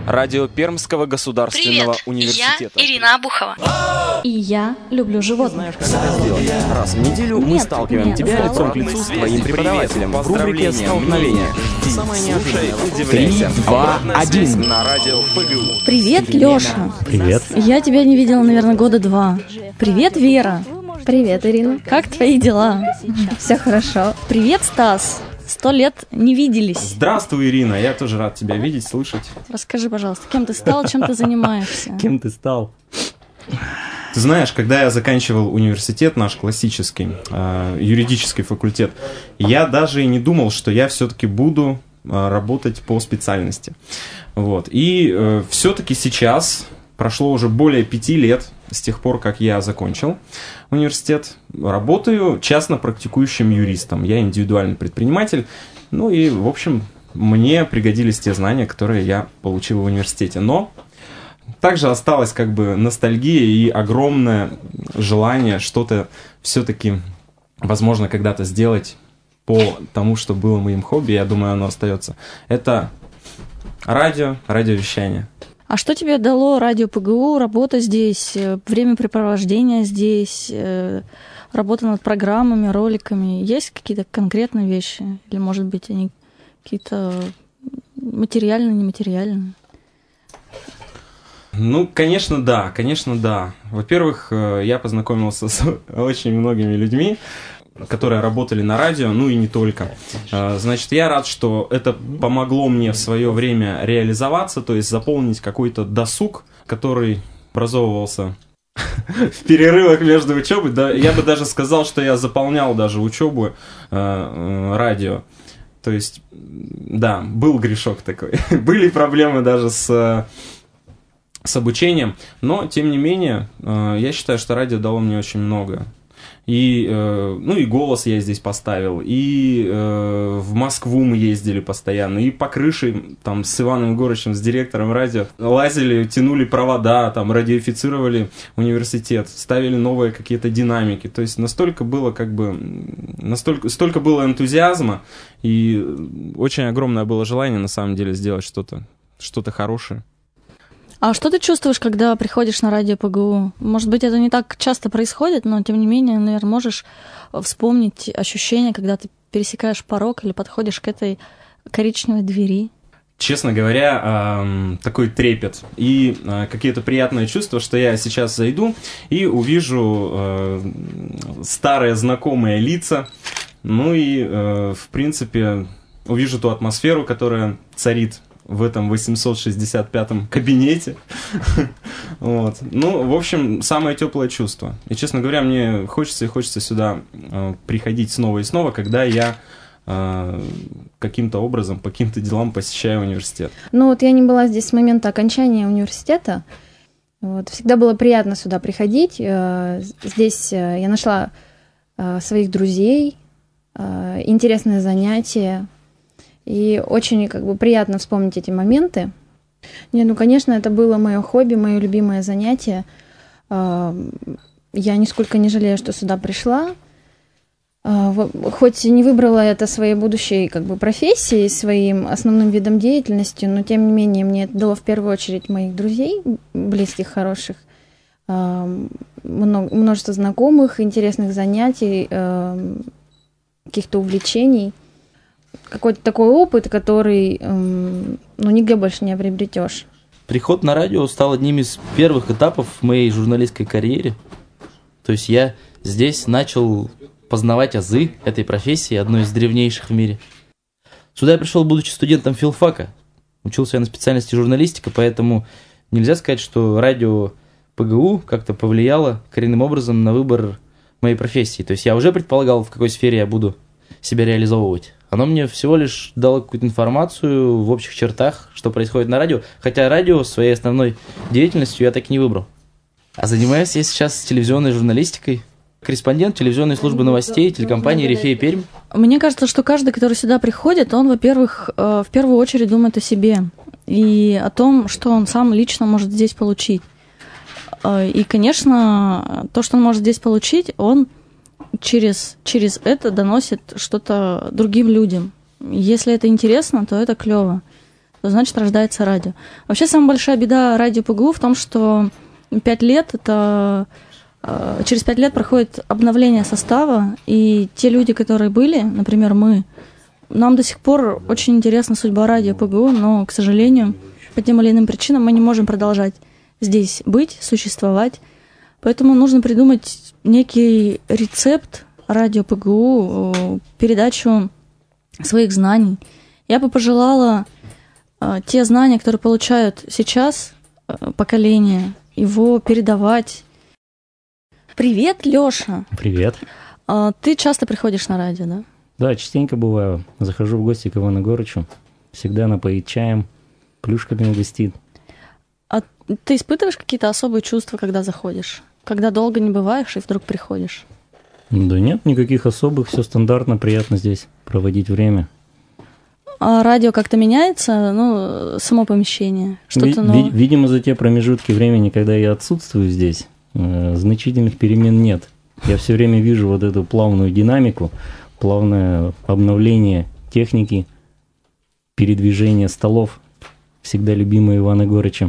Радио Пермского государственного Привет, университета. я Ирина Обухова. И я люблю животных. Раз в неделю мы сталкиваем тебя лицом к лицу с твоим преподавателем в рубрике «Столкновение». Самое неожиданное, удивляйся. 3, 2, 1. На радио ПГУ. Привет, Лёша. Привет. Я тебя не видела, наверное, года 2. Привет, Вера. Привет, Ирина. Как твои дела? Все хорошо. Привет, Стас. 100 лет не виделись. Здравствуй, Ирина. Я тоже рад тебя видеть, слышать. Расскажи, пожалуйста, кем ты стал, чем ты занимаешься? Кем ты стал? Ты знаешь, когда я заканчивал университет, наш классический, юридический факультет, я даже и не думал, что я все-таки буду работать по специальности. Вот. И все-таки сейчас прошло уже более 5 лет с тех пор, как я закончил университет. Работаю частно практикующим юристом. Я индивидуальный предприниматель. Ну и, в общем, мне пригодились те знания, которые я получил в университете. Но также осталась как бы ностальгия и огромное желание что-то все-таки, возможно, когда-то сделать по тому, что было моим хобби. Я думаю, оно остается. Это радиовещание. А что тебе дало радио ПГУ, работа здесь, времяпрепровождение здесь, работа над программами, роликами? Есть какие-то конкретные вещи? Или, может быть, они какие-то материальные, нематериальные? Ну, конечно, да. Во-первых, я познакомился с очень многими людьми, которые работали на радио, ну и не только. Значит, я рад, что это помогло мне в свое время реализоваться, то есть заполнить какой-то досуг, который образовывался в перерывах между учебой. Да, я бы даже сказал, что я заполнял даже учебу радио. То есть, да, был грешок такой. Были проблемы даже с обучением, но, тем не менее, я считаю, что радио дало мне очень много. И, ну, и голос я здесь поставил, и в Москву мы ездили постоянно, и по крыше там с Иваном Егорычем, с директором радио, лазили, тянули провода, там радиофицировали университет, ставили новые какие-то динамики. То есть настолько было столько было энтузиазма, и очень огромное было желание на самом деле сделать что-то хорошее. А что ты чувствуешь, когда приходишь на радио ПГУ? Может быть, это не так часто происходит, но, тем не менее, наверное, можешь вспомнить ощущение, когда ты пересекаешь порог или подходишь к этой коричневой двери? Честно говоря, такой трепет и какие-то приятные чувства, что я сейчас зайду и увижу старые знакомые лица, ну и, в принципе, увижу ту атмосферу, которая царит в этом 865-м кабинете. Вот. Ну, в общем, самое теплое чувство. И, честно говоря, мне хочется сюда приходить снова и снова, когда я каким-то образом, по каким-то делам посещаю университет. Ну, вот я не была здесь с момента окончания университета. Вот. Всегда было приятно сюда приходить. Здесь я нашла своих друзей, интересные занятия. И очень приятно вспомнить эти моменты. Ну, конечно, это было мое хобби, мое любимое занятие. Я нисколько не жалею, что сюда пришла. Хоть и не выбрала это своей будущей профессией, своим основным видом деятельности, но тем не менее мне это дало в первую очередь моих друзей, близких, хороших, множество знакомых, интересных занятий, каких-то увлечений. Какой-то такой опыт, который нигде больше не приобретешь. Приход на радио стал одним из первых этапов в моей журналистской карьере. То есть я здесь начал познавать азы этой профессии, одной из древнейших в мире. Сюда я пришел, будучи студентом филфака. Учился я на специальности журналистика, поэтому нельзя сказать, что радио ПГУ как-то повлияло коренным образом на выбор моей профессии. То есть я уже предполагал, в какой сфере я буду себя реализовывать. Оно мне всего лишь дало какую-то информацию в общих чертах, что происходит на радио, хотя радио своей основной деятельностью я так и не выбрал. А занимаюсь я сейчас телевизионной журналистикой, корреспондент телевизионной службы новостей телекомпании «Рифей Пермь». Мне кажется, что каждый, который сюда приходит, он, во-первых, в первую очередь думает о себе и о том, что он сам лично может здесь получить. И, конечно, то, что он может здесь получить, он через это доносит что-то другим людям. Если это интересно, то это клево. то значит рождается радио. Вообще самая большая беда радио ПГУ в том, что 5 лет это... Через 5 лет проходит обновление состава, и те люди, которые были, например, мы, нам до сих пор очень интересна судьба радио ПГУ, но, к сожалению, по тем или иным причинам мы не можем продолжать здесь быть, существовать. Поэтому нужно придумать некий рецепт радио ПГУ, передачу своих знаний. Я бы пожелала те знания, которые получают сейчас поколение, его передавать. Привет, Лёша. Привет. Ты часто приходишь на радио, да? Да, частенько бываю. Захожу в гости к Ивану Егорычу. Всегда напоит чаем, плюшками угостит. А ты испытываешь какие-то особые чувства, когда заходишь? Когда долго не бываешь и вдруг приходишь? Да нет, никаких особых. Все стандартно, приятно здесь проводить время. А радио как-то меняется? Ну, само помещение? Что-то новое? Видимо, за те промежутки времени, когда я отсутствую здесь, значительных перемен нет. Я все время вижу вот эту плавную динамику, плавное обновление техники, передвижение столов, всегда любимый Иван Егорычем.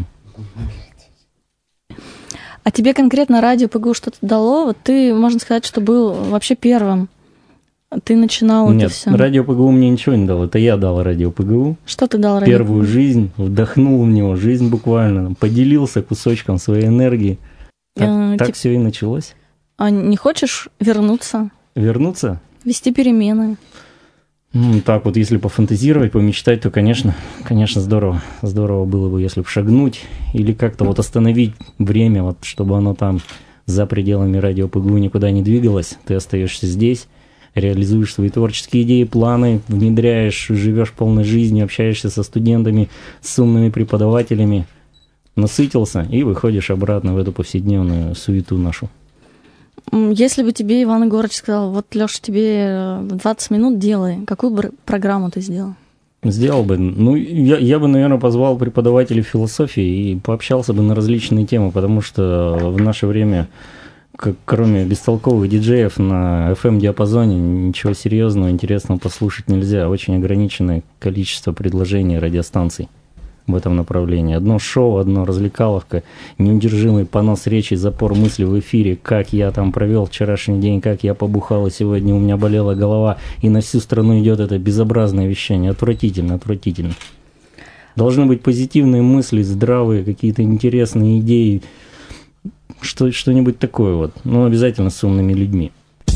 А тебе конкретно радио ПГУ что-то дало? Вот ты, можно сказать, что был вообще первым. Ты начинал это все. Нет, радио ПГУ мне ничего не дал. Это я дал радио ПГУ. Что ты дал радио Первую ПГУ? жизнь, вдохнул в него, жизнь буквально, поделился кусочком своей энергии. Так все и началось. А не хочешь вернуться? Вернуться? Вести перемены? Так вот, если пофантазировать, помечтать, то, конечно, здорово. Здорово было бы, если бы шагнуть или как-то вот остановить время, вот, чтобы оно там за пределами радио ПГУ никуда не двигалось. Ты остаешься здесь, реализуешь свои творческие идеи, планы, внедряешь, живешь полной жизнью, общаешься со студентами, с умными преподавателями, насытился и выходишь обратно в эту повседневную суету нашу. Если бы тебе Иван Егорыч сказал, вот, Леша, тебе 20 минут делай, какую бы программу ты сделал? Сделал бы. Ну, я бы, наверное, позвал преподавателей философии и пообщался бы на различные темы, потому что в наше время, кроме бестолковых диджеев на FM-диапазоне, ничего серьезного, интересного послушать нельзя. Очень ограниченное количество предложений радиостанций в этом направлении. Одно шоу, одно развлекаловка, неудержимый понос речи, запор мысли в эфире, как я там провел вчерашний день, как я побухал, и сегодня у меня болела голова, и на всю страну идет это безобразное вещание. Отвратительно, отвратительно. Должны быть позитивные мысли, здравые, какие-то интересные идеи, что-нибудь такое вот, но обязательно с умными людьми.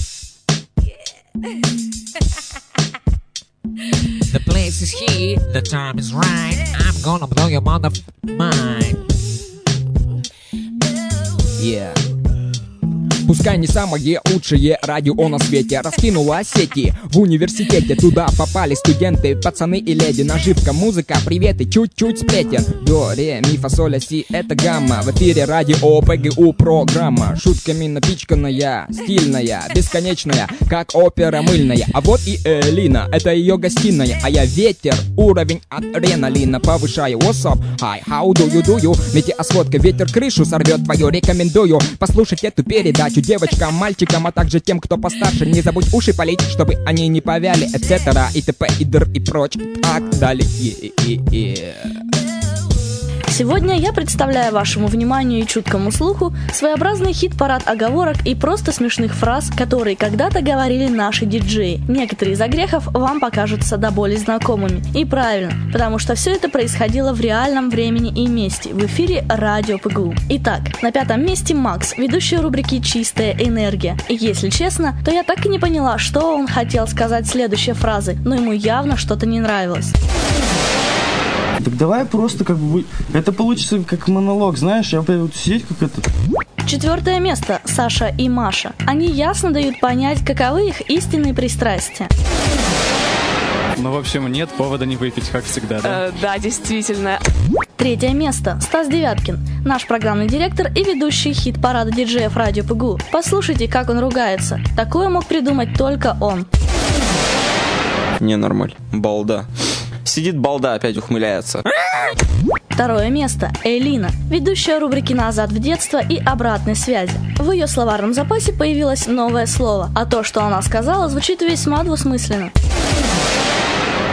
The place is here, the time is right. I'm gonna blow your mind. Yeah. Пускай не самое лучшее радио на свете раскинуло сети в университете. Туда попали студенты, пацаны и леди. Наживка, музыка, приветы, чуть-чуть сплетен. До, ре, ми, фа, соль, ля, си, это гамма. В эфире радио ПГУ программа. Шутками напичканная, стильная, бесконечная, как опера мыльная. А вот и Элина, это ее гостиная. А я ветер, уровень адреналина повышаю. What's up? Hi, how do you? Метеосводка, ветер крышу сорвет твою. Рекомендую послушать эту передачу девочкам, мальчикам, а также тем, кто постарше. Не забудь уши полить, чтобы они не повяли, etc. и т.п. и др и прочь. Так далее. Сегодня я представляю вашему вниманию и чуткому слуху своеобразный хит-парад оговорок и просто смешных фраз, которые когда-то говорили наши диджеи. Некоторые из огрехов вам покажутся до боли знакомыми. И правильно, потому что все это происходило в реальном времени и месте, в эфире радио ПГУ. Итак, на 5-м месте Макс, ведущий рубрики «Чистая энергия». И если честно, то я так и не поняла, что он хотел сказать следующей фразой, но ему явно что-то не нравилось. Так давай просто как бы... Это получится как монолог, знаешь, я буду сидеть как этот... 4-е место Саша и Маша. Они ясно дают понять, каковы их истинные пристрастия. Ну, в общем, нет повода не выпить, как всегда, да? Да, действительно. 3-е место Стас Девяткин, наш программный директор и ведущий хит-парада диджеев радио ПГУ. Послушайте, как он ругается. Такое мог придумать только он. Ненормаль. Балда. Сидит балда, опять ухмыляется. 2-е место Элина, ведущая рубрики «Назад в детство» и «Обратной связи». В ее словарном запасе появилось новое слово, а то, что она сказала, звучит весьма двусмысленно.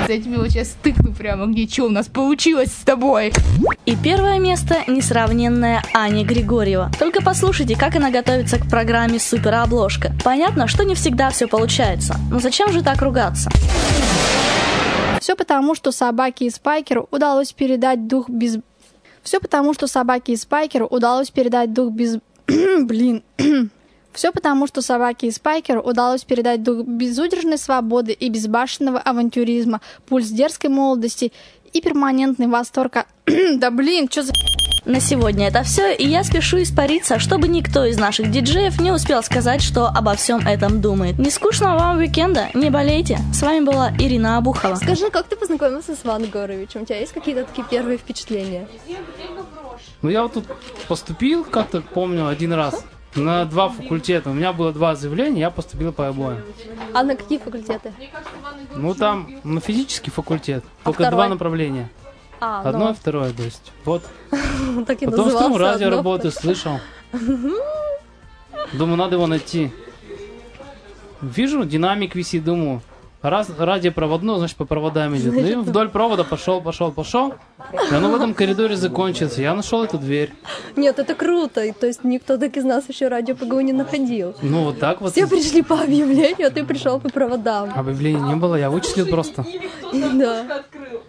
Я тебе вот сейчас тыкну прямо, где что у нас получилось с тобой. И первое место несравненная Аня Григорьева. Только послушайте, как она готовится к программе «Суперобложка». Понятно, что не всегда все получается, но зачем же так ругаться? Все потому, что собаке и Спайкеру удалось передать дух без... Все потому, что собаке и Спайкеру удалось передать дух без... Блин... Все потому, что собаке и Спайкеру удалось передать дух безудержной свободы и безбашенного авантюризма, пульс дерзкой молодости и перманентный восторг. Да блин, что за... На сегодня это все, и я спешу испариться, чтобы никто из наших диджеев не успел сказать, что обо всем этом думает. Не скучного вам уикенда, не болейте. С вами была Ирина Обухова. Скажи, как ты познакомился с Иваном Горовичем? У тебя есть какие-то такие первые впечатления? Ну, я вот тут поступил, как-то помню, один раз. На 2 факультета. У меня было 2 заявления, я поступил по обоим. А на какие факультеты? Ну, там на физический факультет. Только второй? 2 направления. Одно и второе, то есть. Вот. Так и потом в том радио одно, работаю, слышал. Думаю, надо его найти. Вижу, динамик висит, думаю. Раз радиопроводной, значит, по проводам идет. Ну и вдоль провода пошел. И оно в этом коридоре закончится. Я нашел эту дверь. Нет, это круто. То есть никто так из нас еще радио ПГУ не находил. Ну вот так вот. Все пришли по объявлению, а ты пришел по проводам. Объявлений не было, я вычислил просто. Да.